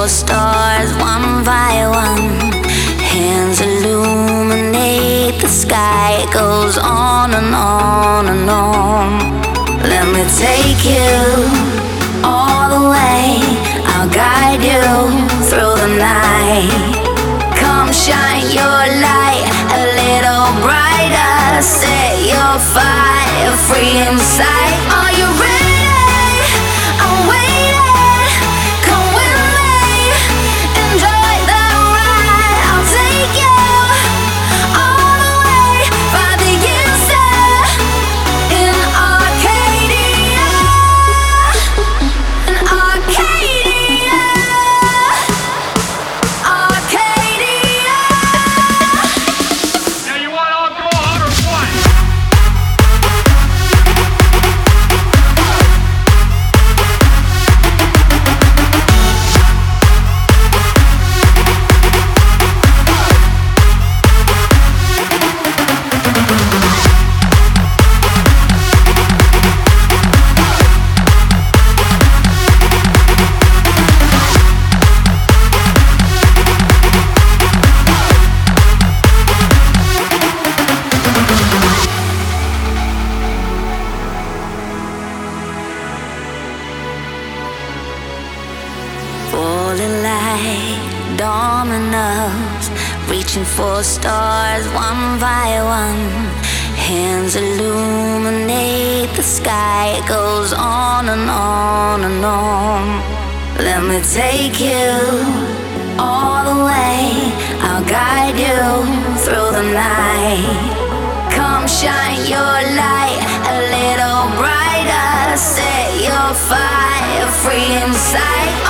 for stars one by one. Hands illuminate the sky. It goes on and on and on. Let me take you all the way. I'll guide you through the night. Come shine your light a little brighter. Set your fire free inside. Are you ready? I'm waiting. Come with me. Enjoy the ride. I'll take you all the way. 5 years there in Arcadia. In Arcadia. Arcadia. Now you want alcohol or what? Falling like dominoes, reaching for stars one by one. Hands illuminate the sky. It goes on and on and on. Let me take you all the way. I'll guide you through the night. Come shine your light a little brighter. Set your fire free inside.